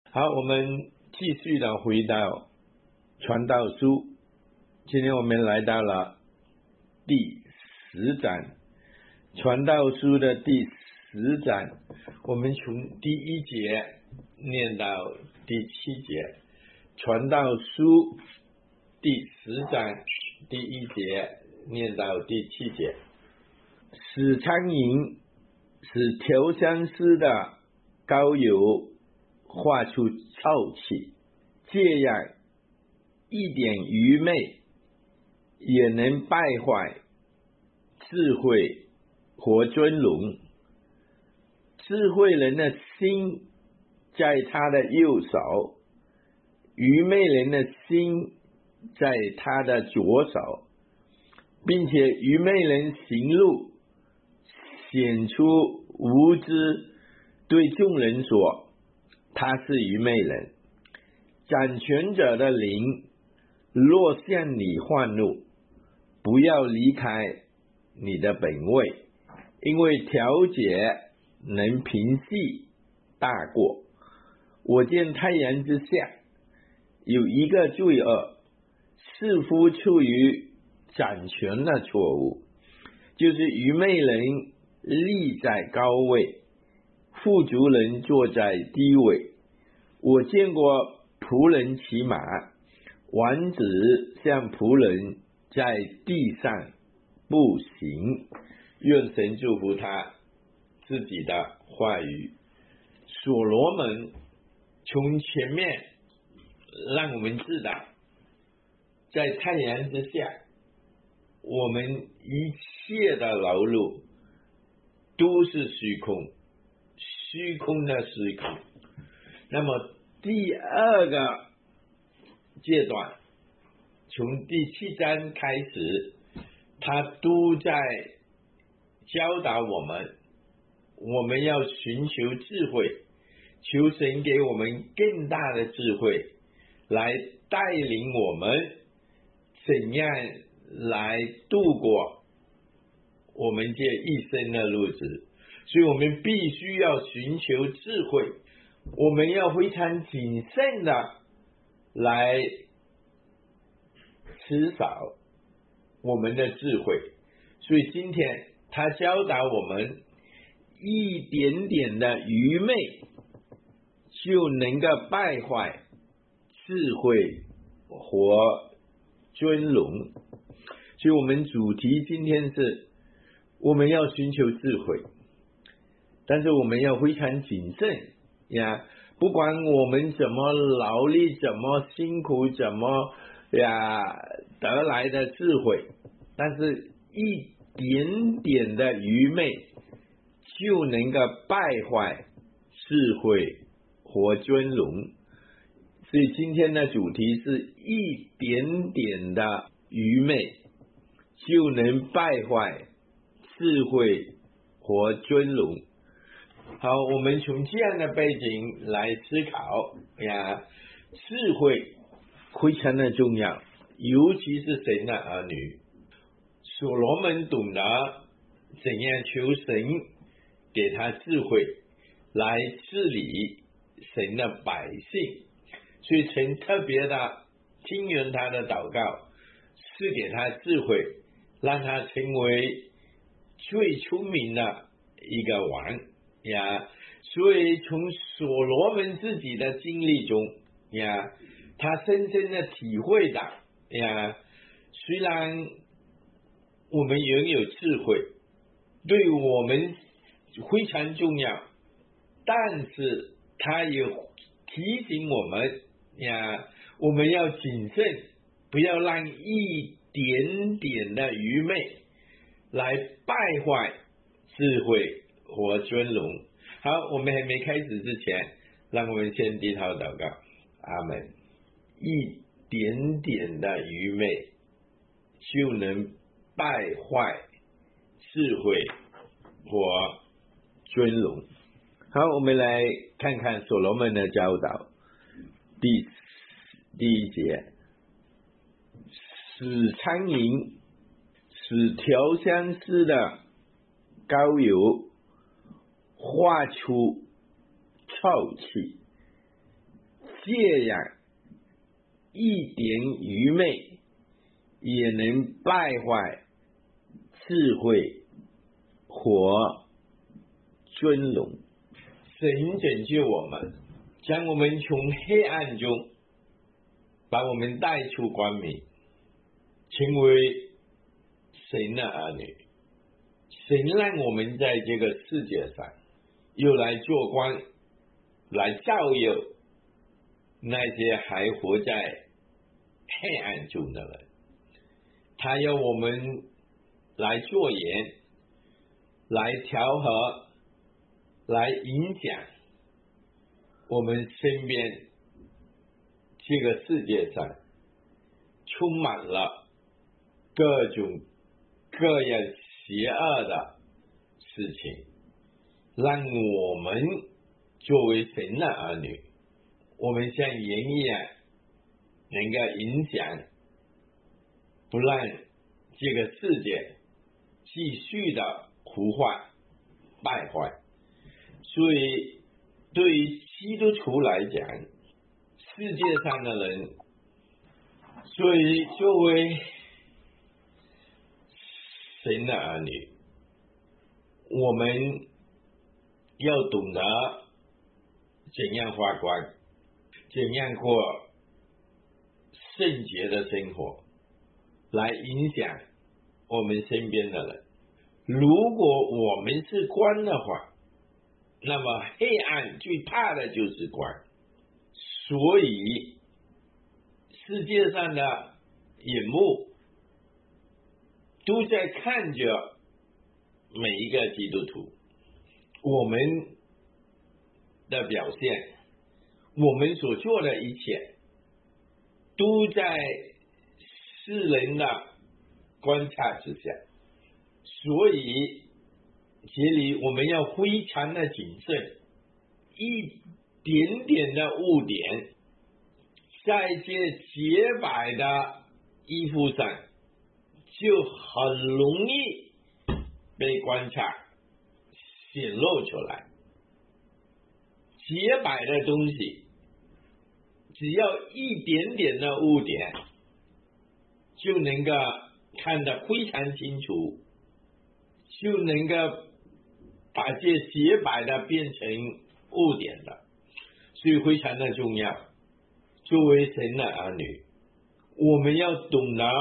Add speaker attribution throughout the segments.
Speaker 1: 好，我们继续的回到传道书，今天我们来到了第10章，传道书的第10章，我们从第1节念到第7节。传道书第10章第1节念到第7节。使苍蝇使调香师的膏油化出臭气，这样一点愚昧也能败坏智慧和尊荣。智慧人的心在他的右手，愚昧人的心在他的左手，并且愚昧人行路显出无知，对众人说他是愚昧人。掌权者的灵若向你唤怒，不要离开你的本位，因为调节能平息大过。我见太阳之下有一个罪恶，似乎出于掌权的错误，就是愚昧人立在高位，富足人坐在低位。我见过仆人骑马，王子像仆人在地上步行。愿神祝福他自己的话语。所罗门从前面让我们知道，在太阳之下，我们一切的劳碌都是虚空，虚空的虚空。那么第2个阶段，从第7章开始，他都在教导我们，我们要寻求智慧，求神给我们更大的智慧，来带领我们怎样来度过我们这一生的日子。所以我们必须要寻求智慧，我们要非常谨慎的来持守我们的智慧。所以今天他教导我们，一点点的愚昧就能够败坏智慧和尊荣。所以我们主题今天是我们要寻求智慧，但是我们要非常谨慎呀，不管我们怎么劳力，怎么辛苦，怎么得来的智慧，但是一点点的愚昧就能够败坏智慧和尊荣。所以今天的主题是一点点的愚昧就能败坏智慧和尊荣。好，我们从这样的背景来思考呀，智慧非常的重要，尤其是神的儿女。所罗门懂得怎样求神给他智慧来治理神的百姓，所以神特别的听允他的祷告，赐给他智慧，让他成为最聪明的一个王呀。所以从所罗门自己的经历中呀，他深深的体会到呀，虽然我们拥有智慧对我们非常重要，但是他也提醒我们呀，我们要谨慎，不要让一点点的愚昧来败坏智慧和尊荣。好，我们还没开始之前，让我们先低头祷告。阿们。一点点的愚昧就能败坏智慧和尊荣。好，我们来看看所罗门的教导。第1节，使苍蝇使调香师的膏油化出臭气， 这样一点愚昧也能败坏智慧和尊荣。神拯救我们，将我们从黑暗中把我们带出光明，成为神的儿女。神让我们在这个世界上又来做光，来照耀那些还活在黑暗中的人。他要我们来做盐，来调和，来影响我们身边这个世界上充满了各种各样邪恶的事情，让我们作为神的儿女，我们像盐一样能够影响，不让这个世界继续的腐坏败坏。所以对于基督徒来讲，世界上的人，所以作为神的儿女，我们要懂得怎样发光，怎样过圣洁的生活，来影响我们身边的人。如果我们是光的话，那么黑暗最怕的就是光。所以世界上的眼目都在看着每一个基督徒，我们的表现，我们所做的一切都在世人的观察之下。所以这里我们要非常的谨慎，一点点的污点在这洁白的衣服上就很容易被观察显露出来。洁白的东西只要一点点的污点就能够看得非常清楚，就能够把这洁白的变成污点的。所以非常的重要，作为神的儿女，我们要懂得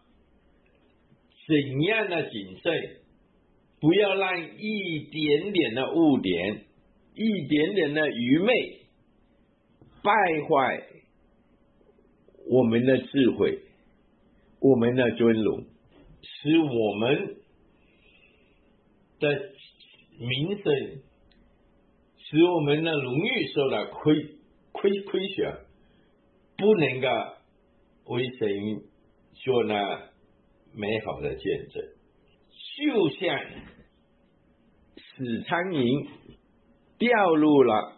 Speaker 1: 怎样的谨慎，不要让一点点的污点，一点点的愚昧败坏我们的智慧，我们的尊荣，使我们的名声，使我们的荣誉受到亏损，不能够为神做那美好的见证。就像死苍蝇掉入了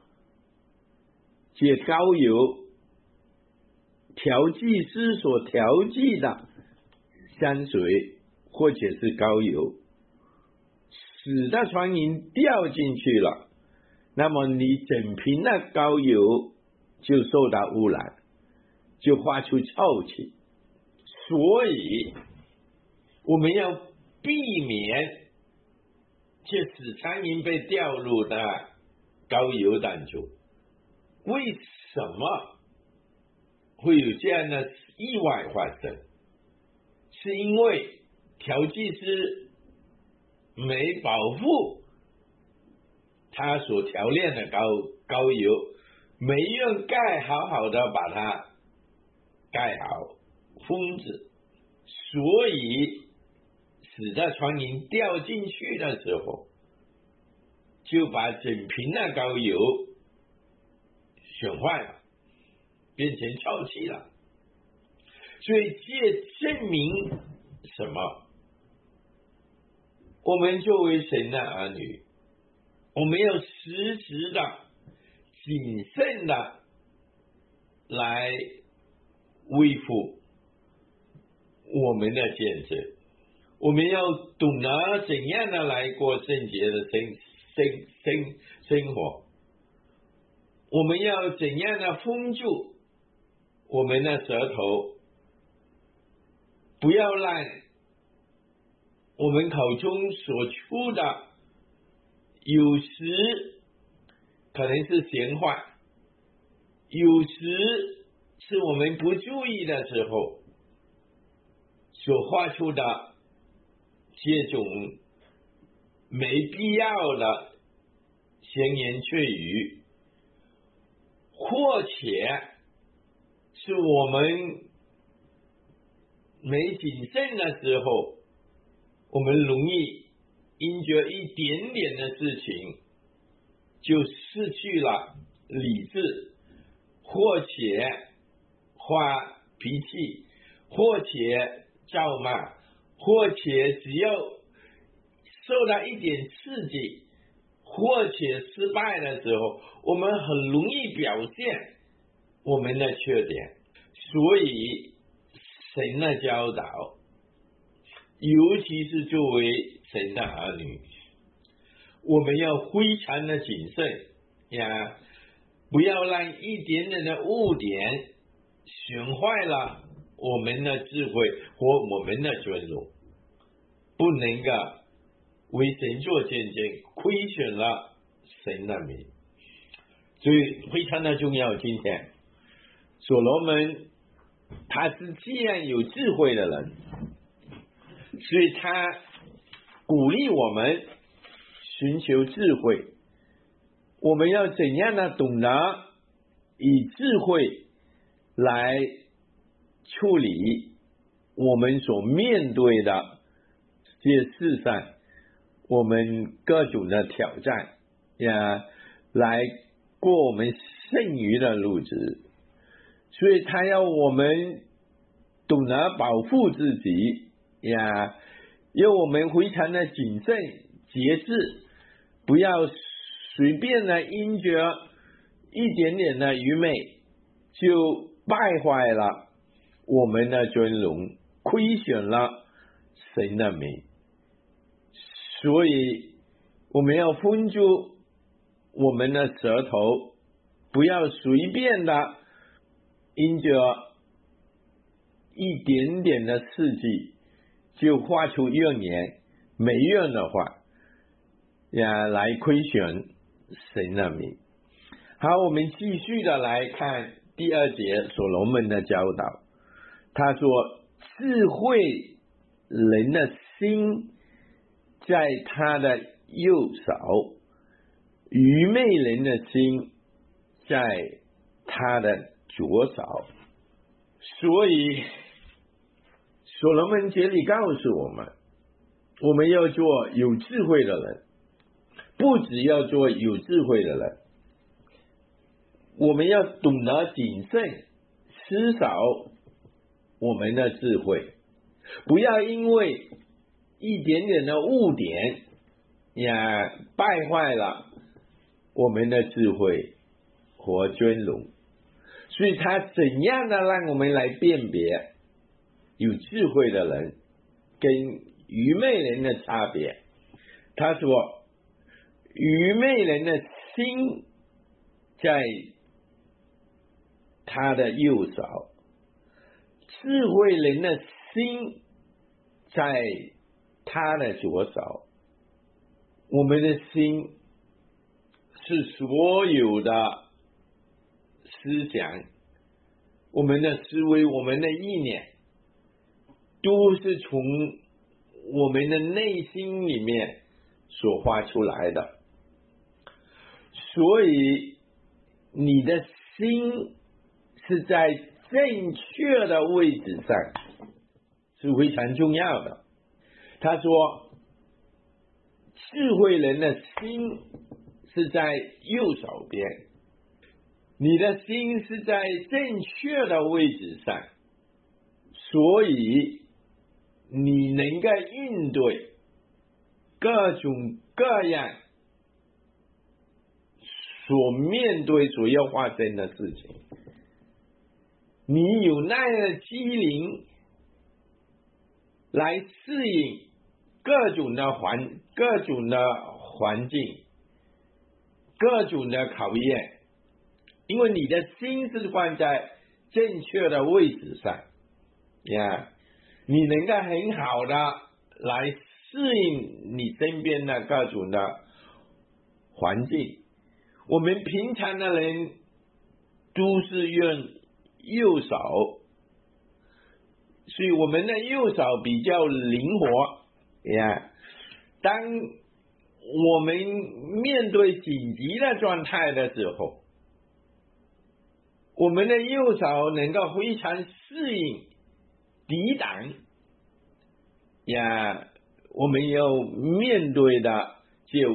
Speaker 1: 这膏油，调剂师所调剂的香水或者是膏油，死的苍蝇掉进去了，那么你整瓶的膏油就受到污染，就发出臭气。所以我们要避免这死苍蝇被掉入的膏油当中。为什么会有这样的意外发生？是因为调剂师没保护他所调炼的膏油，没用盖好的把它盖好封止，所以死的苍蝇掉进去的时候，就把整瓶的膏油损坏了，变成臭气了。所以这证明什么？我们作为神的儿女，我们要时时的谨慎的来维护我们的见证，我们要懂得怎样的来过圣洁的生活。 我们要怎样的封住我们的舌头，不要让我们口中所出的有时可能是闲话，有时是我们不注意的时候所发出的这种没必要的闲言碎语，或且是我们没谨慎的时候，我们容易因着一点点的事情就失去了理智，或且发脾气，或且咒骂，或且只要受到一点刺激，或且失败的时候，我们很容易表现我们的缺点。所以神的教导，尤其是作为神的儿女，我们要非常的谨慎呀，不要让一点点的污点损坏了我们的智慧和我们的尊荣，不能够为神做见证，亏损了神的名。所以非常的重要。今天所罗门他是既然有智慧的人，所以他鼓励我们寻求智慧，我们要怎样的懂得以智慧来处理我们所面对的这些事上，我们各种的挑战呀，来过我们剩余的日子。所以他要我们懂得保护自己呀，要我们非常的谨慎节制，不要随便的因着一点点的愚昧就败坏了我们的尊荣，亏损了神的名。所以我们要封住我们的舌头，不要随便的因着一点点的刺激就发出怨言没用的话呀，来亏损神的名。好，我们继续的来看第2节所罗门的教导。他说，智慧人的心在他的右手，愚昧人的心在他的左手。所以所罗门这里告诉我们，我们要做有智慧的人，不只要做有智慧的人，我们要懂得谨慎思考我们的智慧，不要因为一点点的误点呀败坏了我们的智慧和尊荣。所以他怎样的让我们来辨别有智慧的人跟愚昧人的差别？他说，愚昧人的心在他的右手，智慧人的心在他的左手。我们的心是所有的思想，我们的思维，我们的意念，都是从我们的内心里面所发出来的。所以你的心是在正确的位置上，是非常重要的。他说，智慧人的心是在右手边，你的心是在正确的位置上，所以你能够应对各种各样所面对所要发生的事情，你有那样的机灵来适应各种的环境，各种的考验， 因为你的心是放在正确的位置上呀，你能够很好的来适应你身边的各种的环境。我们平常的人都是用右手，所以我们的右手比较灵活呀。当我们面对紧急的状态的时候，我们的右手能够非常适应抵挡呀，我们要面对的这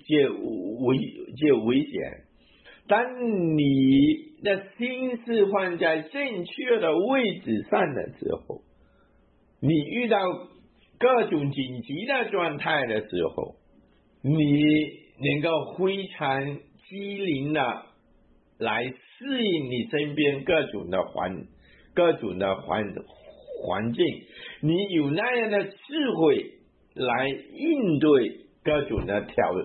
Speaker 1: 危险。当你的心是放在正确的位置上的时候，你遇到各种紧急的状态的时候，你能够非常机灵的来适应你身边各种的环境，你有那样的智慧来应对各种的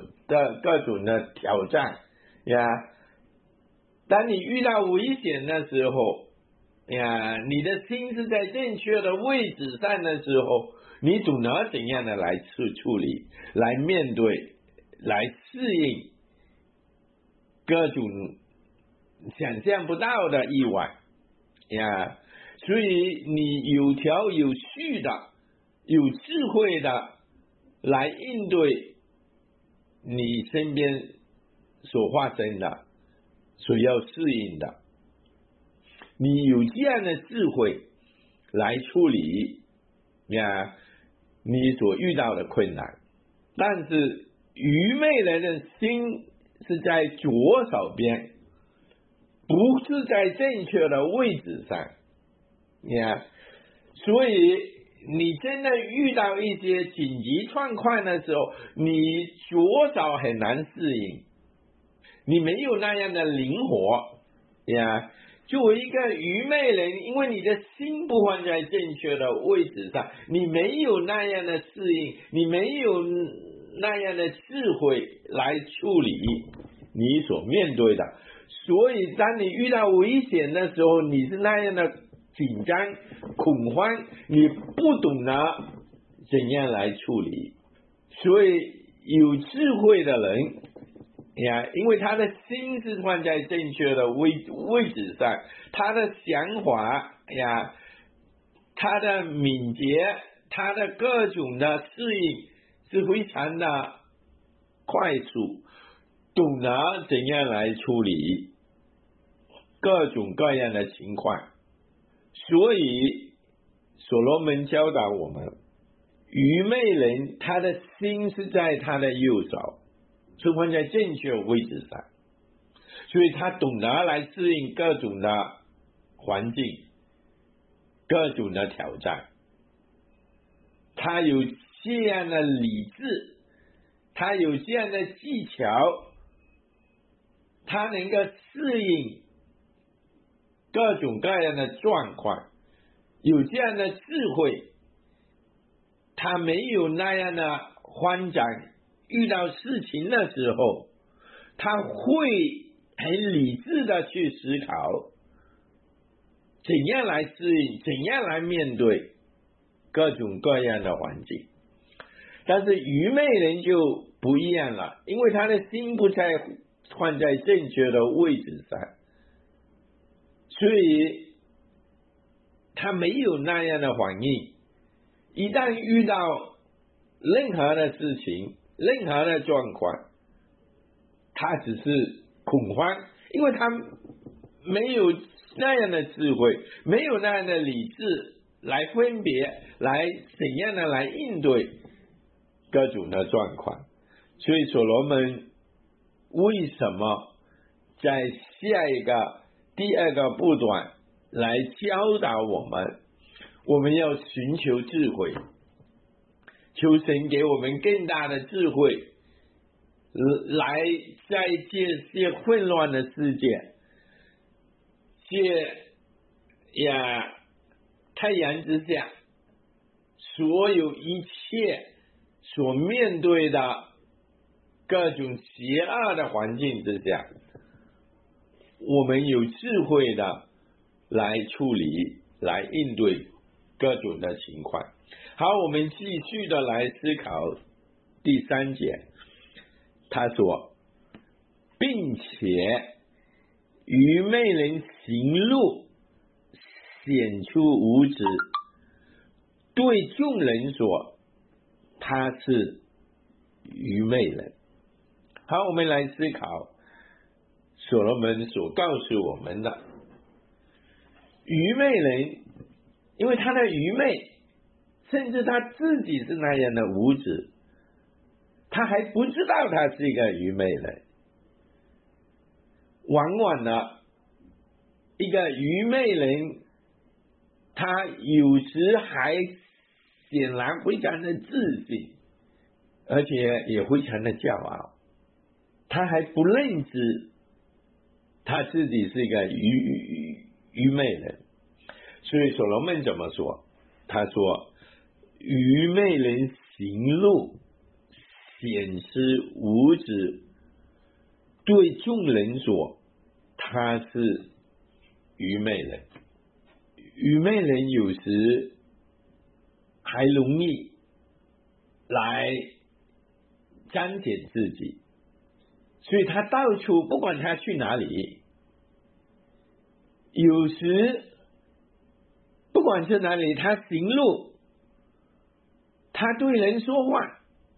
Speaker 1: 挑战呀。当你遇到危险的时候呀，你的心是在正确的位置上的时候，你懂得怎样的来处理，来面对，来适应各种想象不到的意外呀。所以你有条有序的、有智慧的来应对你身边所发生的、所要适应的，你有这样的智慧来处理呀你所遇到的困难。但是愚昧人的心是在左手边，不是在正确的位置上呀，所以你真的遇到一些紧急状况的时候，你左手很难适应，你没有那样的灵活呀。作为一个愚昧人，因为你的心不放在正确的位置上，你没有那样的适应，你没有那样的智慧来处理你所面对的，所以当你遇到危险的时候，你是那样的紧张恐慌，你不懂得怎样来处理。所以有智慧的人呀，因为他的心是放在正确的位置上，他的想法呀，他的敏捷，他的各种的适应是非常的快速，懂得怎样来处理各种各样的情况。所以所罗门教导我们，愚昧人他的心是在他的右手，是放在正确位置上，所以他懂得来适应各种的环境，各种的挑战。他有这样的理智，他有这样的技巧，他能够适应各种各样的状况，有这样的智慧，他没有那样的慌张，遇到事情的时候，他会很理智的去思考怎样来适应，怎样来面对各种各样的环境。但是愚昧人就不一样了，因为他的心不在放在正确的位置上，所以他没有那样的反应。一旦遇到任何的事情，任何的状况，他只是恐慌，因为他没有那样的智慧，没有那样的理智来分别，来怎样的来应对各种的状况。所以所罗门为什么在下一个第二个步段来教导我们，我们要寻求智慧，求神给我们更大的智慧，来在这些混乱的世界，这太阳之下，所有一切所面对的各种邪恶的环境之下， 我们有智慧的来处理、来应对各种的情况。好，我们继续的来思考第3节，他说，并且愚昧人行路显出无知，对众人说他是愚昧人。好，我们来思考所罗门所告诉我们的愚昧人，因为他的愚昧，甚至他自己是那样的无知，他还不知道他是一个愚昧人。往往呢，一个愚昧人，他有时还显然非常的自信，而且也非常的骄傲，他还不认知他自己是一个愚昧人。所以所罗门怎么说？他说，愚昧人行路显示无知，对众人说他是愚昧人。愚昧人有时还容易来彰显自己，所以他到处不管他去哪里，有时不管是哪里，他行路，他对人说话，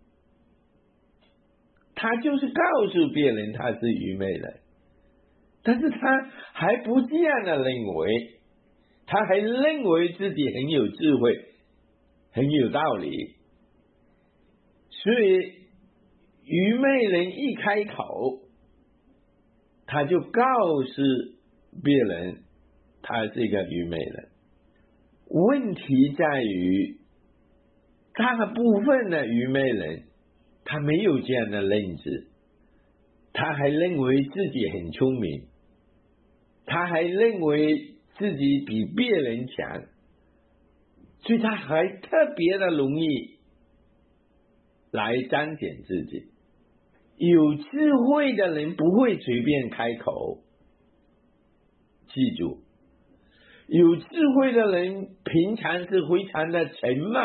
Speaker 1: 他就是告诉别人他是愚昧人，但是他还不这样的认为，他还认为自己很有智慧，很有道理。所以愚昧人一开口，他就告诉别人他是一个愚昧人。问题在于，大部分的愚昧人他没有这样的认知，他还认为自己很聪明，他还认为自己比别人强，所以他还特别的容易来彰显自己。有智慧的人不会随便开口，记住，有智慧的人平常是非常的沉默，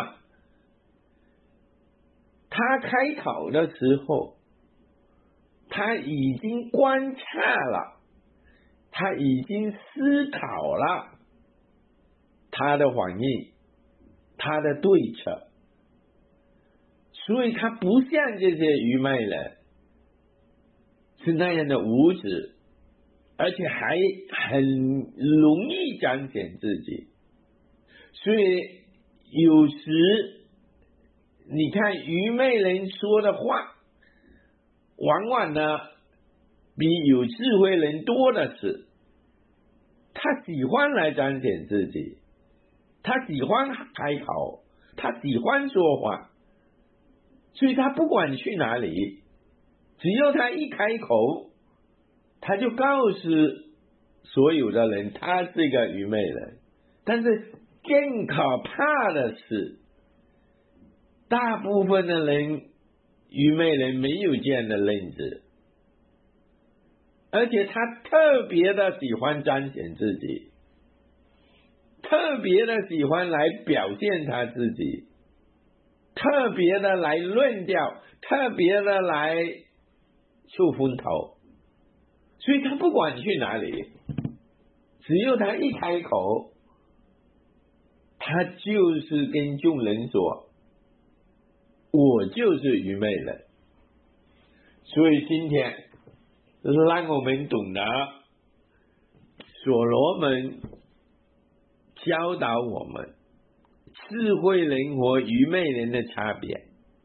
Speaker 1: 他开口的时候，他已经观察了，他已经思考了他的反应，他的对策，所以他不像这些愚昧人是那样的无知，而且还很容易彰显自己。所以有时你看愚昧人说的话，往往呢比有智慧人多的是，他喜欢来彰显自己，他喜欢开口，他喜欢说话，所以他不管去哪里，只要他一开口，他就告诉所有的人他是一个愚昧人。但是更可怕的是，大部分的人愚昧人没有这样的认知，而且他特别的喜欢彰显自己，特别的喜欢来表现他自己，特别的来论调，特别的来出风头。所以他不管去哪里，只要他一开口，他就是跟众人说我就是愚昧人。所以今天让我们懂得所罗门教导我们智慧人和愚昧人的差别。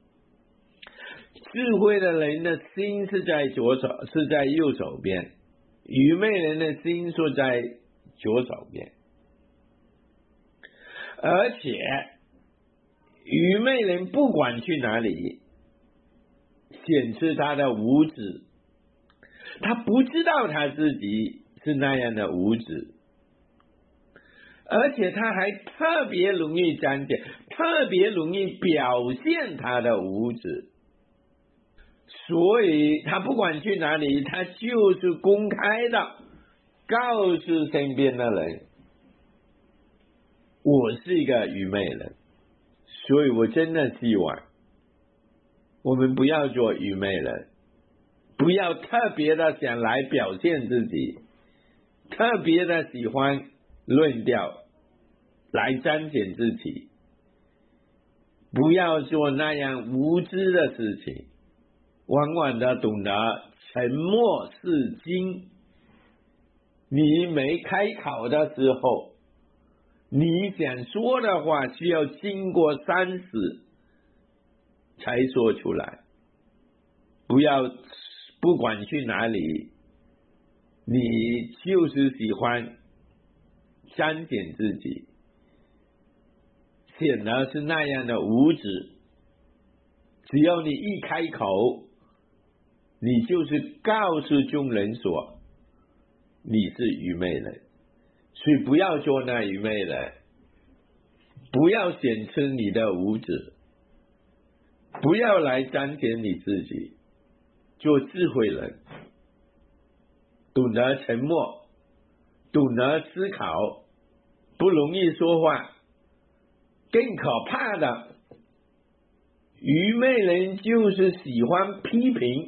Speaker 1: 智慧的人的心是在左手，是在右手边，愚昧人的心是在左手边。而且愚昧人不管去哪里，显示他的无知，他不知道他自己是那样的无知，而且他还特别容易彰显，特别容易表现他的无知。所以他不管去哪里，他就是公开的告诉身边的人，我是一个愚昧人，所以我真的希望我们不要做愚昧人，不要特别的想来表现自己，特别的喜欢论调来彰显自己，不要做那样无知的事情，往往的懂得沉默是金。你没开口的时候，你想说的话需要经过三思才说出来。不管去哪里，你就是喜欢彰显自己，显得是那样的无知。只要你一开口，你就是告诉众人说你是愚昧人，所以不要做那愚昧人，不要显出你的无知，不要来彰显你自己，做智慧人，懂得沉默，懂得思考，不容易说话。更可怕的，愚昧人就是喜欢批评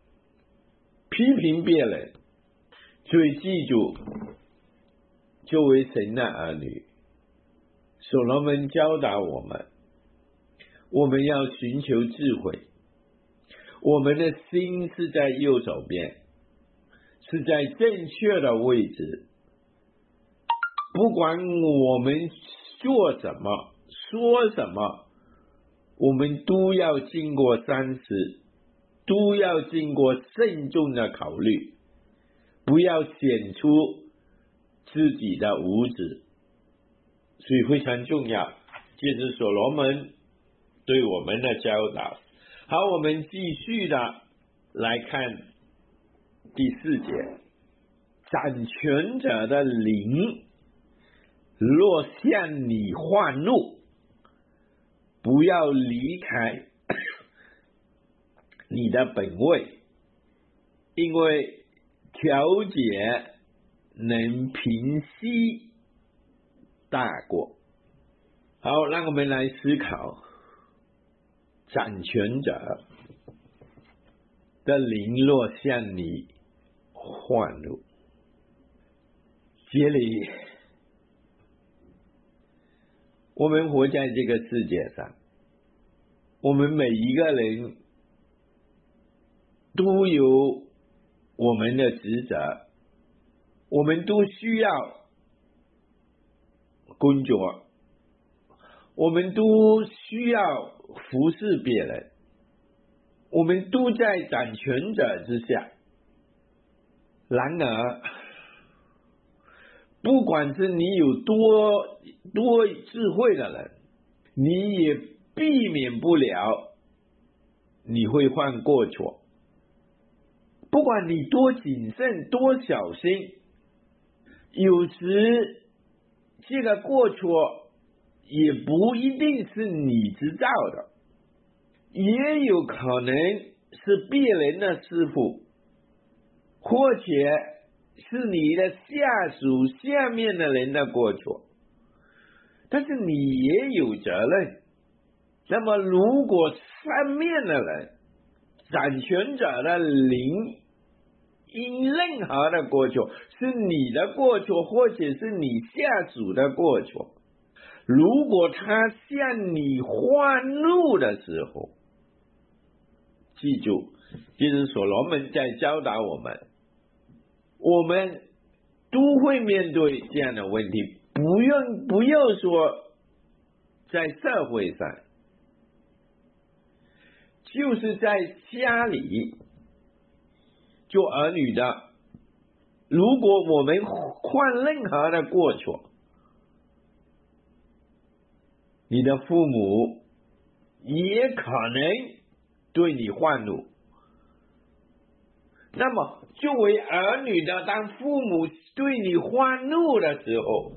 Speaker 1: 别人。所以记住，作为神的儿女，所罗门教导我们，我们要寻求智慧，我们的心是在右手边，是在正确的位置。不管我们做什么说什么，我们都要经过三思，都要经过慎重的考虑，不要显出自己的无知。所以非常重要，这是所罗门对我们的教导。好，我们继续的来看第4节，掌权者的灵若向你唤怒，不要离开你的本位，因为调解能平息大过。好，让我们来思考，掌权者的灵若向你唤怒。这里我们活在这个世界上，我们每一个人都有我们的职责，我们都需要工作，我们都需要服侍别人，我们都在掌权者之下。然而不管是你有多智慧的人，你也避免不了你会犯过错。不管你多谨慎多小心，有时这个过错也不一定是你制造的，也有可能是别人的师傅，或者是你的下属下面的人的过错，但是你也有责任。那么如果上面的人，掌权者的灵因任何的过错，是你的过错或者是你下属的过错，如果他向你唤怒的时候，记住，这是所罗门在教导我们，我们都会面对这样的问题。不要说在社会上，就是在家里做儿女的，如果我们犯任何的过错，你的父母也可能对你唤怒。那么作为儿女的，当父母对你唤怒的时候，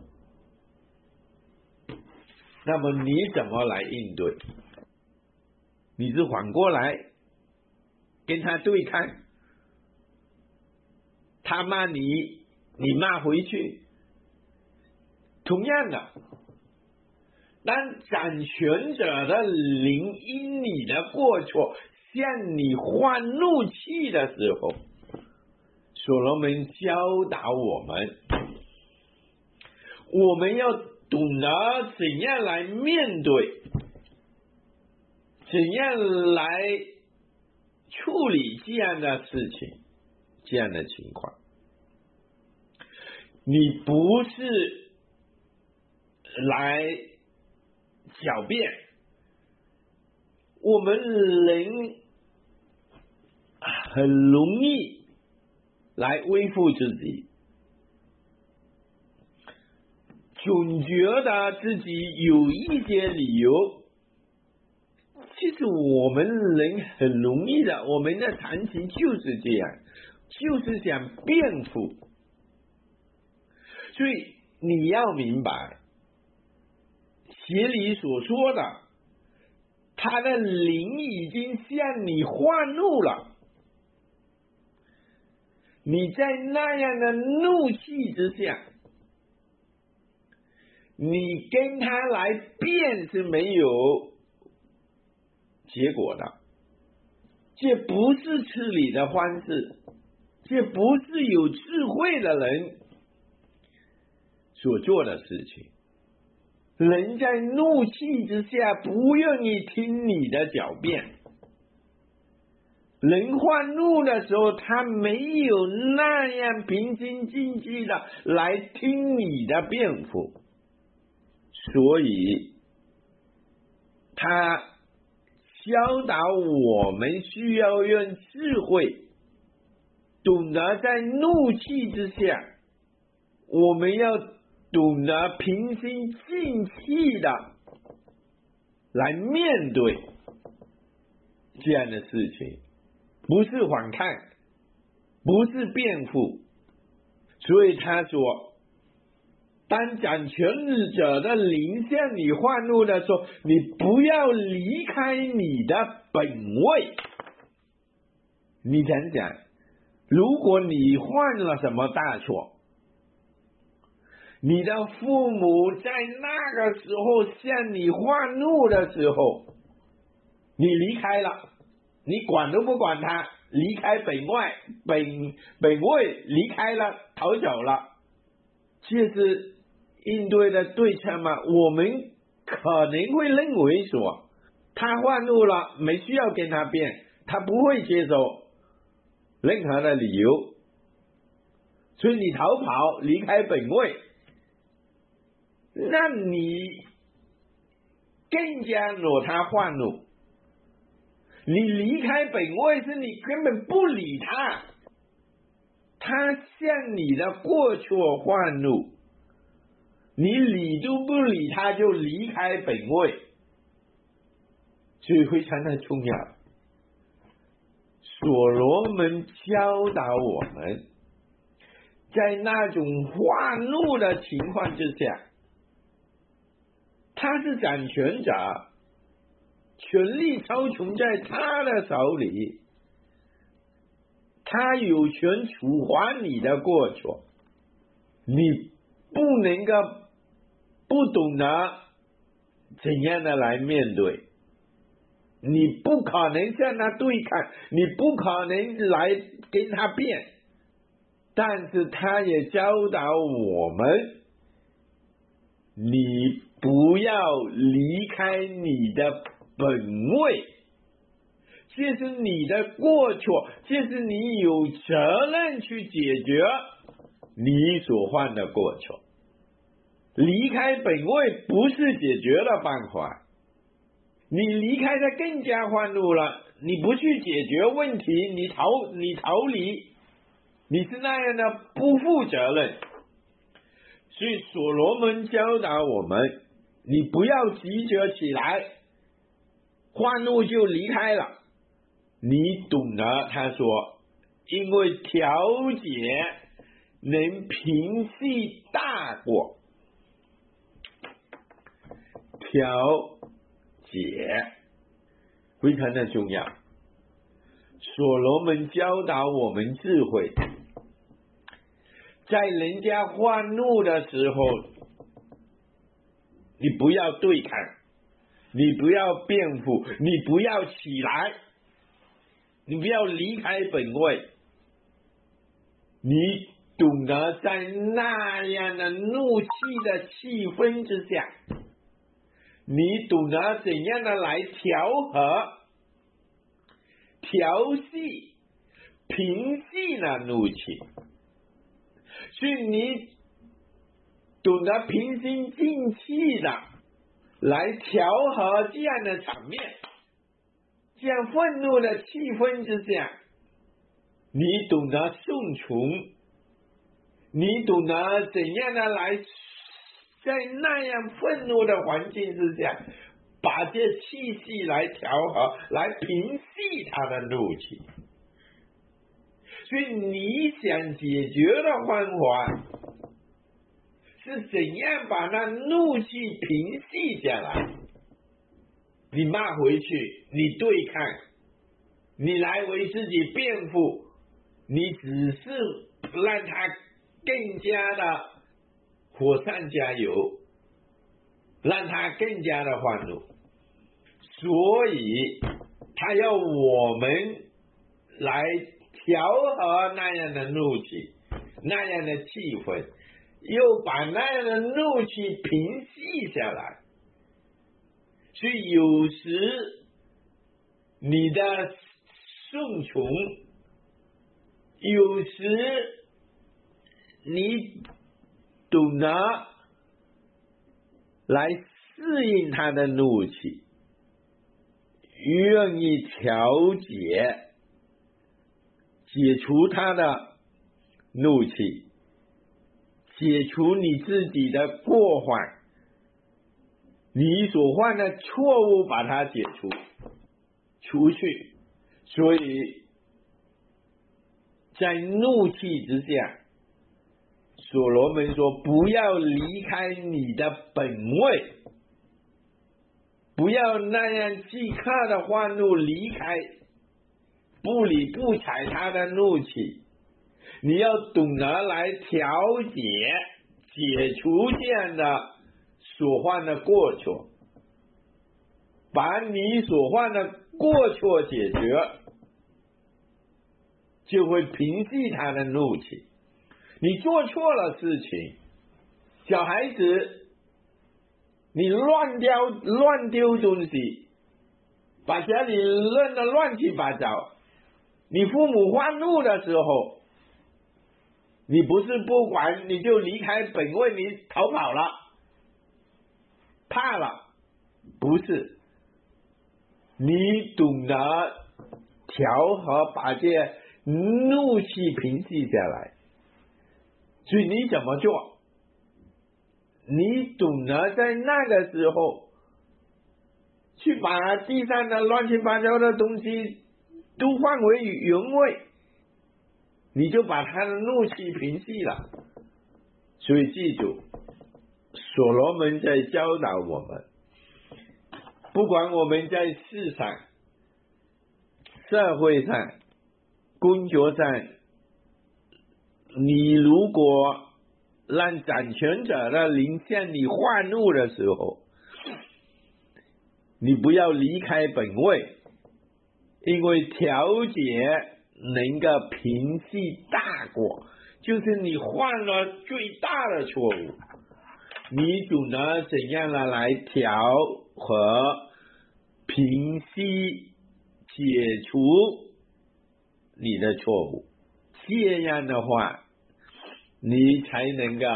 Speaker 1: 那么你怎么来应对？你是反过来跟他对抗，他骂你你骂回去。同样的，当掌权者的灵因你的过错向你发怒气的时候，所罗门教导我们要懂得怎样来面对，怎样来处理这样的事情，这样的情况。你不是来狡辩，我们人很容易来微负自己，总觉得自己有一些理由。其实我们人很容易的，我们的长期就是这样，就是想辩护。所以你要明白协里所说的，他的灵已经向你发怒了，你在那样的怒气之下，你跟他来辩是没有结果的，这不是治理的方式，这不是有智慧的人所做的事情。人在怒气之下不愿意听你的狡辩，人发怒的时候，他没有那样平心静气的来听你的辩护，所以他教导我们需要用智慧，懂得在怒气之下，我们要懂得平心静气的来面对这样的事情，不是反抗，不是辩护。所以他说，当掌权者的灵向你发怒的时候，你不要离开你的本位。你想想，如果你犯了什么大错，你的父母在那个时候向你发怒的时候，你离开了，你管都不管他，离开本位，离开了，逃走了，这是应对的对策吗？我们可能会认为说，他发怒了，没需要跟他辩，他不会接受任何的理由，所以你逃跑，离开本位，那你更加惹他发怒。你离开本位是你根本不理他，他向你的过错发怒，你理都不理他就离开本位，所以非常的重要。所罗门教导我们，在那种发怒的情况之下，他是掌权者，权力操纵在他的手里，他有权处罚你的过错，你不能够不懂得怎样的来面对，你不可能向他对抗，你不可能来跟他辩，但是他也教导我们，你不要离开你的本位，这是你的过错，这是你有责任去解决你所犯的过错。离开本位不是解决的办法，你离开他更加愤怒了，你不去解决问题，你逃离，你是那样的不负责任。所以所罗门教导我们，你不要急着起来，愤怒就离开了，你懂得他说，因为调解能平息大过。调解非常的重要，所罗门教导我们智慧， 在人家发怒的时候，你不要对抗，你不要辩护，你不要起来，你不要离开本位，你懂得在那样的怒气的气氛之下，你懂得怎样的来调和、调戏、平息那怒气，所以你懂得平心静气的来调和这样的场面，这样愤怒的气氛之下，你懂得顺从，你懂得怎样的来在那样愤怒的环境之下，把这气息来调和，来平息他的怒气。所以你想解决的方法是怎样把那怒气平息下来？你骂回去，你对抗，你来为自己辩护，你只是让他更加的火上加油，让他更加的愤怒。所以他要我们来调和那样的怒气，那样的气氛，又把那样的怒气平息下来。所以有时你的顺从，有时你懂得来适应他的怒气，愿意调节解除他的怒气，解除你自己的过犯，你所犯的错误把它解除去。所以在怒气之下，所罗门说，不要离开你的本位，不要那样即刻的愤怒离开，不理不睬他的怒气，你要懂得来调节解除这样的所犯的过错，把你所犯的过错解决，就会平息他的怒气。你做错了事情，小孩子你乱丢东西，把家里乱得乱七八糟，你父母发怒的时候，你不是不管，你就离开本位，你逃跑了，怕了，不是，你懂得调和，把这怒气平息下来。所以你怎么做？你懂得在那个时候去把地上的乱七八糟的东西都换回原位，你就把他的怒气平息了。所以记住，所罗门在教导我们，不管我们在世上、社会上、工作上，你如果让掌权者的灵向你愤怒的时候，你不要离开本位，因为调节能够平息大过，就是你犯了最大的错误，你懂得怎样的来调和、平息、解除你的错误，这样的话你才能够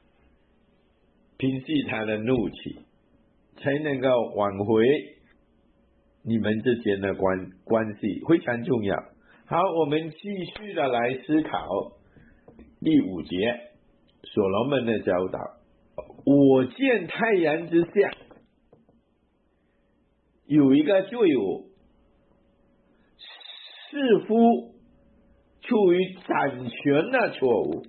Speaker 1: 平息他的怒气，才能够挽回你们之间的关系，非常重要。好，我们继续的来思考第5节所罗门的教导。我见太阳之下有一个罪恶，似乎处于掌权的错误，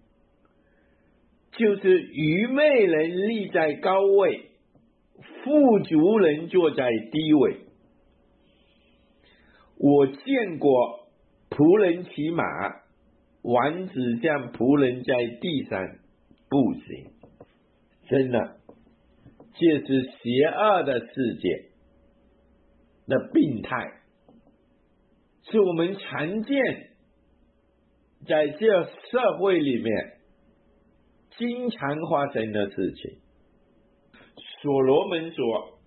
Speaker 1: 就是愚昧人立在高位，富足人坐在低位。我见过仆人骑马， 王子向仆人在地上步行。真的，这是邪恶的世界的病态，是我们常见在这社会里面经常发生的事情。所罗门说，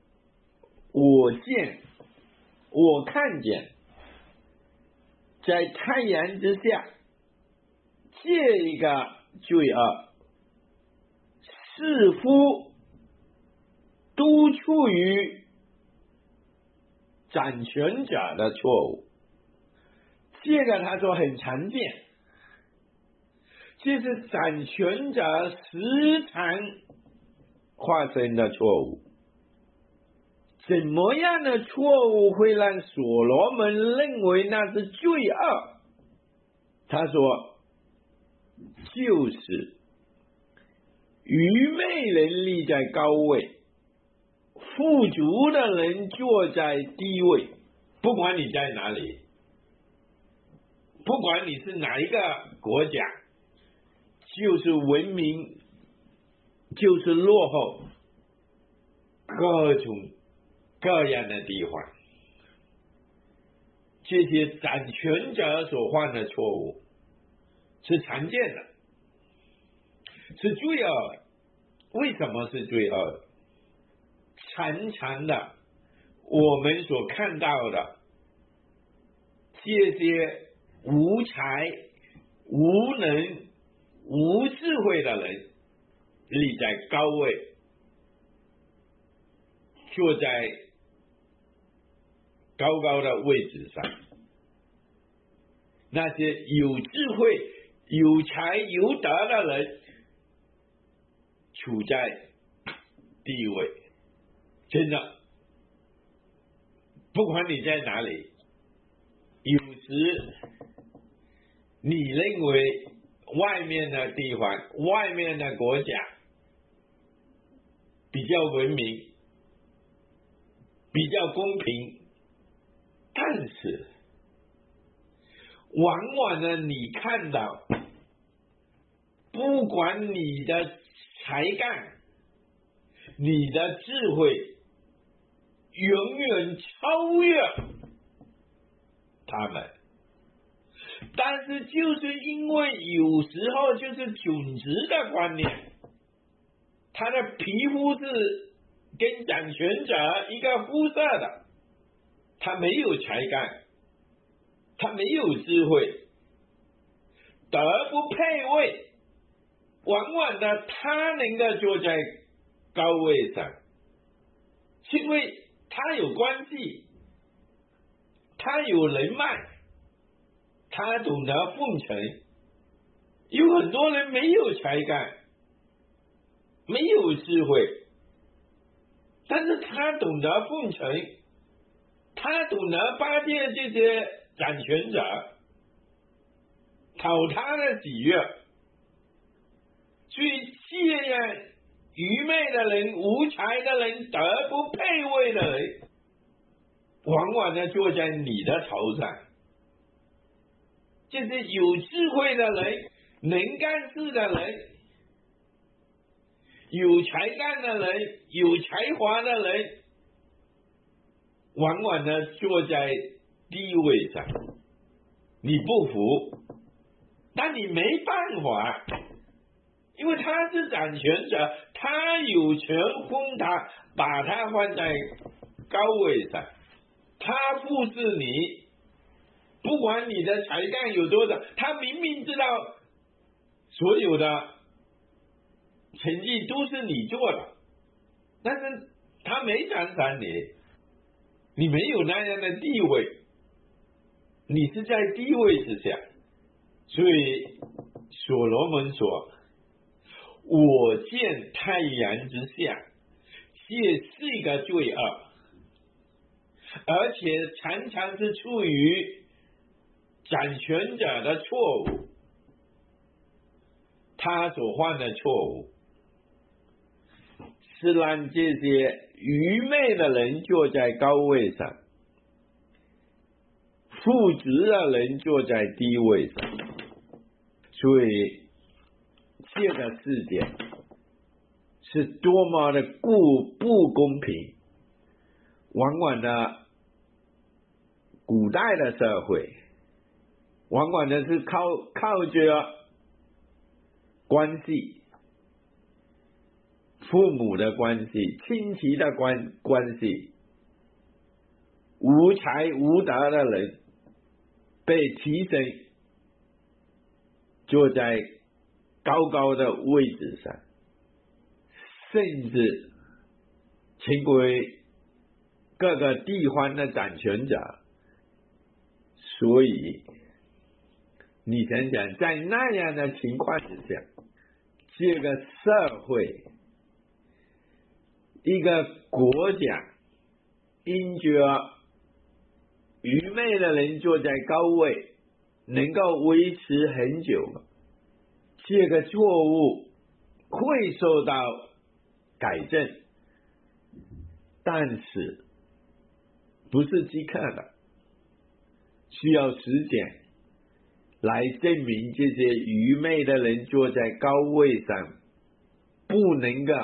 Speaker 1: 我看见在太阳之下这一个罪恶似乎都出于掌权者的错误。这个他说很常见，这是掌权者时常发生的错误。怎么样的错误会让所罗门认为那是罪恶？他说，就是愚昧人立在高位，富足的人坐在低位。不管你在哪里，不管你是哪一个国家，就是文明，就是落后，各种各样的地方，这些掌权者所犯的错误是常见的，是罪恶的。为什么是罪恶的？常常的我们所看到的这些无才、无能、无智慧的人立在高位，坐在高高的位置上，那些有智慧、有才、有德的人处在地位。真的，不管你在哪里，有时你认为外面的地方、外面的国家比较文明、比较公平，但是往往呢，你看到不管你的才干、你的智慧远远超越他们，但是就是因为有时候就是种植的观念，他的皮肤是跟掌权者一个肤色的，他没有才干，他没有智慧，德不配位，往往的他能够坐在高位上，因为他有关系，他有人脉，他懂得奉承。有很多人没有才干，没有智慧，但是他懂得奉承，他懂得巴结这些掌权者，讨他的喜悦。所以这样愚昧的人、无才的人、德不配位的人，往往呢坐在你的头上。这些有智慧的人、能干事的人、有才干的人、有才华的人，往往呢坐在低位上。你不服，但你没办法，因为他是掌权者，他有权封他，把他放在高位上，他服侍你，不管你的才干有多少，他明明知道所有的成绩都是你做的，但是他没奖赏你，你没有那样的地位，你是在低位之下。所以所罗门说，我见太阳之下，这是一个罪恶，而且常常是出于掌权者的错误，他所犯的错误是让这些愚昧的人坐在高位上，富足的人坐在低位上。 所以这个事件是多么的不公平。往往呢，古代的社会往往呢是靠着关系，父母的关系，亲戚的关系，无才无德的人被提升，坐在高的位置上，甚至成为各个地方的掌权者。所以你想想，在那样的情况之下，这个社会，一个国家，因着愚昧的人坐在高位，能够维持很久，这个错误会受到改正，但是不是即刻的，需要时间来证明这些愚昧的人坐在高位上不能够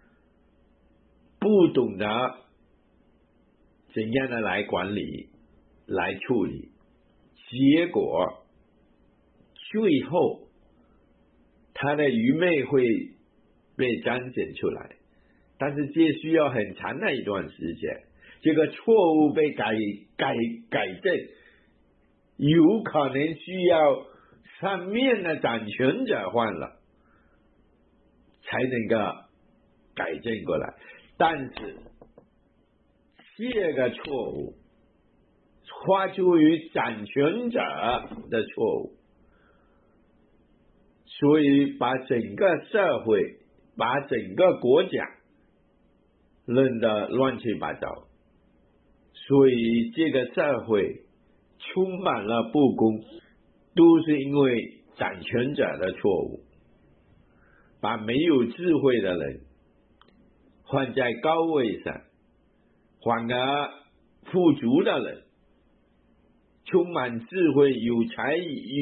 Speaker 1: 不懂得怎样的来管理来处理，结果最后他的愚昧会被彰显出来。但是这需要很长的一段时间，这个错误被改正，有可能需要上面的掌权者换了才能够改正过来。但是这个错误发出于掌权者的错误，所以把整个社会，把整个国家弄得乱七八糟，所以这个社会充满了不公，都是因为掌权者的错误，把没有智慧的人放在高位上，反而富足的人，充满智慧、有才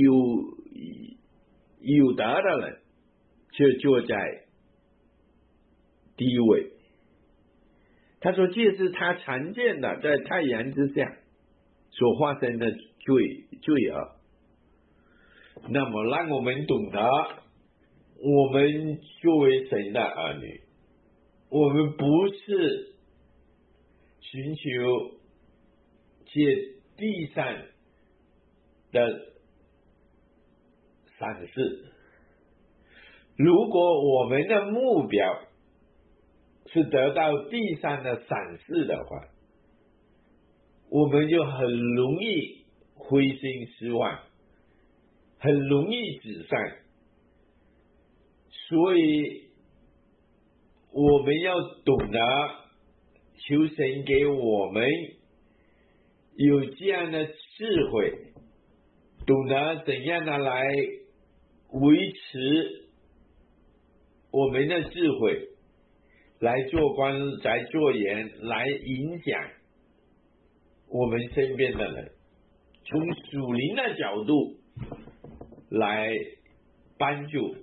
Speaker 1: 有德的人，却坐在低位。他说这是他常见的在太阳之下所发生的罪恶。那么让我们懂得，我们作为神的儿女，我们不是寻求这地上的赏识。如果我们的目标是得到地上的赏识的话，我们就很容易灰心失望，很容易沮丧。所以我们要懂得求神给我们有这样的智慧，懂得怎样的来维持我们的智慧，来做官，来做言，来影响我们身边的人，从属灵的角度来帮助，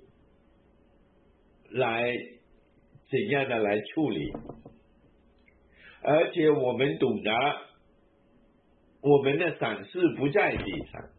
Speaker 1: 来怎样的来处理。而且我们懂得，我们的赏识不在地上，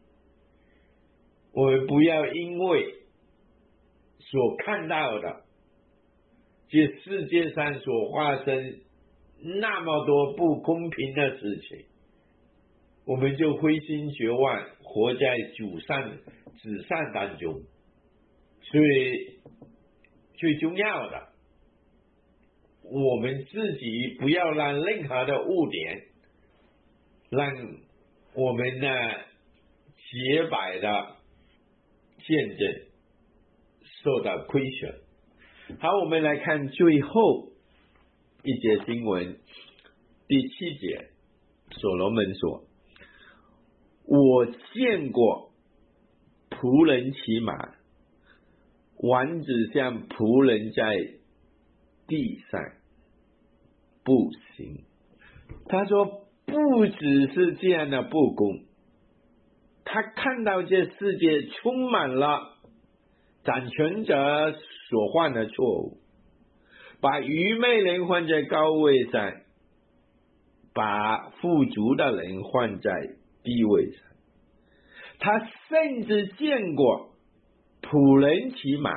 Speaker 1: 我们不要因为所看到的这世界上所发生那么多不公平的事情，我们就灰心绝望，活在纸上当中。所以最重要的，我们自己不要让任何的污点让我们的洁白的见证受到亏损。好，我们来看最后一节经文，第7节，所罗门说：我见过仆人骑马，王子像仆人在地上步行。他说不只是这样的不公， 他看到这世界充满了掌权者所犯的错误，把愚昧人放在高位上，把富足的人放在低位上。他甚至见过仆人骑马，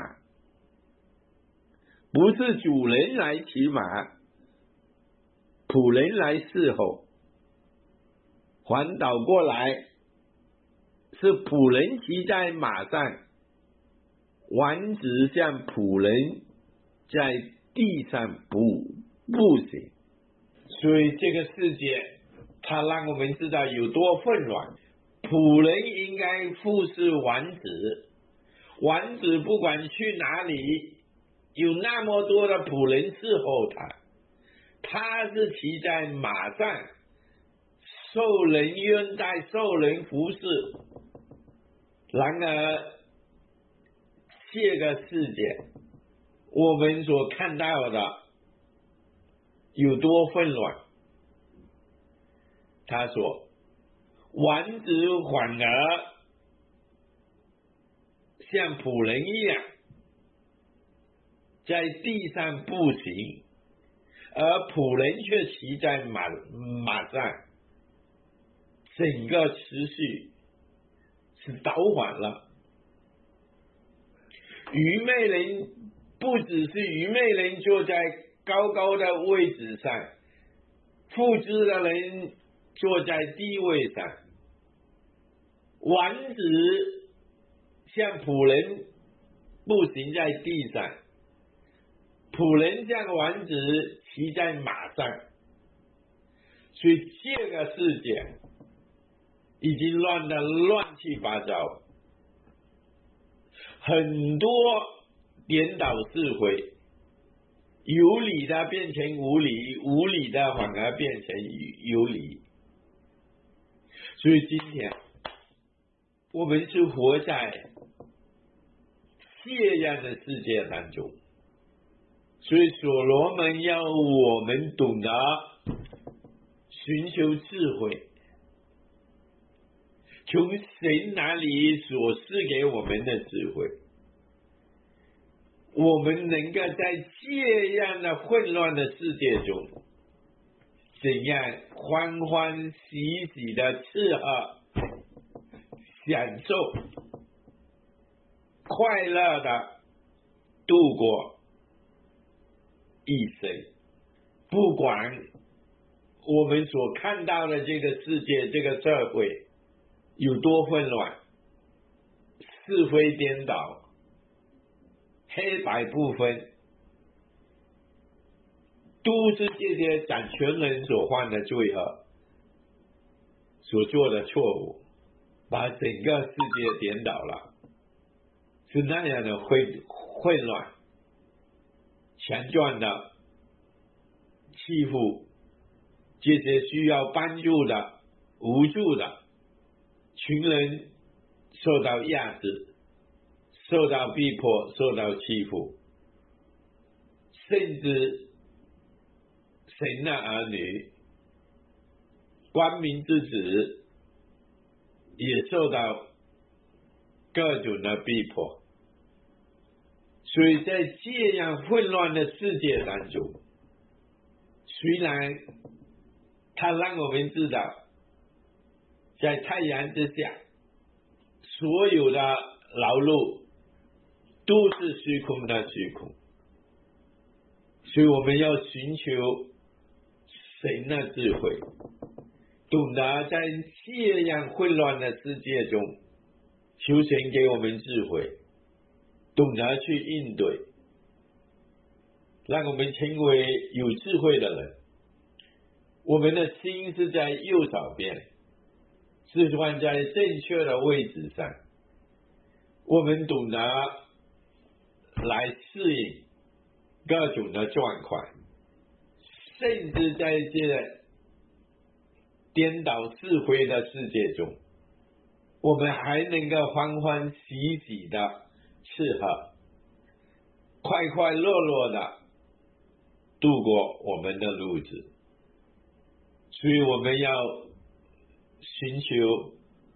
Speaker 1: 不是主人来骑马，仆人来侍候，反倒过来是仆人骑在马上，王子像仆人在地上步行。所以这个世界它让我们知道有多混乱。仆人应该服侍王子，王子不管去哪里，有那么多的仆人伺候他，他是骑在马上，受人拥戴，受人服侍。然而这个世界我们所看到的有多混乱。他说王子反而像仆人一样在地上步行，而仆人却骑在马上，整个秩序是倒反了。愚昧人不只是愚昧人坐在高高的位置上，富知的人坐在低位上。王子像仆人步行在地上，仆人像王子骑在马上。所以这个世界已经乱得乱七八糟，很多颠倒是非，有理的变成无理，无理的反而变成有理。所以今天我们是活在这样的世界当中，所以所罗门要我们懂得寻求智慧，从神那里所赐给我们的智慧，我们能够在这样的混乱的世界中，怎样欢欢喜喜的伺候，享受快乐的度过一生。不管我们所看到的这个世界，这个社会有多混乱，是非颠倒，黑白不分，都是这些掌权人所犯的罪恶，所做的错误，把整个世界颠倒了，是那样的混乱，强壮的欺负这些需要帮助的无助的群人，受到压制，受到逼迫，受到欺负，甚至神的儿女光明之子也受到各种的逼迫。所以在这样混乱的世界当中，虽然他让我们知道在太阳之下所有的劳碌都是虚空的虚空，所以我们要寻求神的智慧，懂得在这样混乱的世界中，求神给我们智慧，懂得去应对，让我们成为有智慧的人。我们的心是在右手边，是放在正确的位置上，我们懂得来适应各种的状况，甚至在这颠倒是非的世界中，我们还能够欢欢喜喜的伺候，快快乐乐的度过我们的日子。所以我们要寻求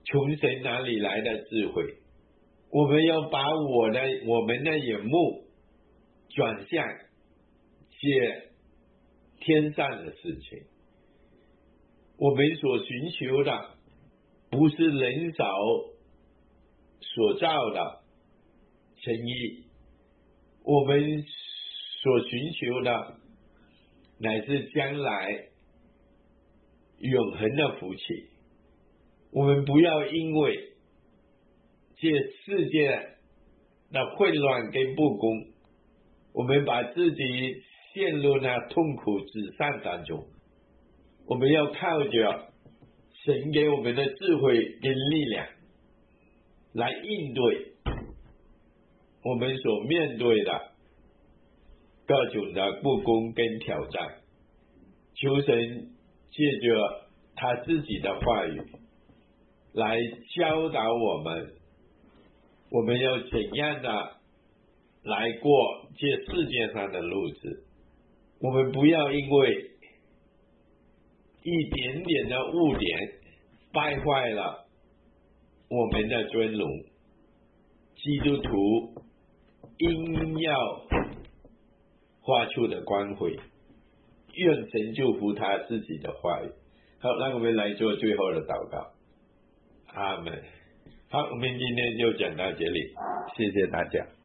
Speaker 1: 从神哪里来的智慧？我们要把我们的眼目转向些天上的事情。我们所寻求的不是人手所造的诚意，我们所寻求的乃是将来永恒的福气。我们不要因为这世界的混乱跟不公，我们把自己陷入那痛苦之上当中。我们要靠着神给我们的智慧跟力量来应对我们所面对的各种的不公跟挑战。求神借着他自己的话语来教导我们，我们要怎样的来过这世界上的日子。我们不要因为一点点的污点败坏了我们的尊荣。基督徒应要发出的光辉，愿神祝福他自己的话语。好，那我们来做最后的祷告。阿们。好，我们今天就讲到这里，谢谢大家。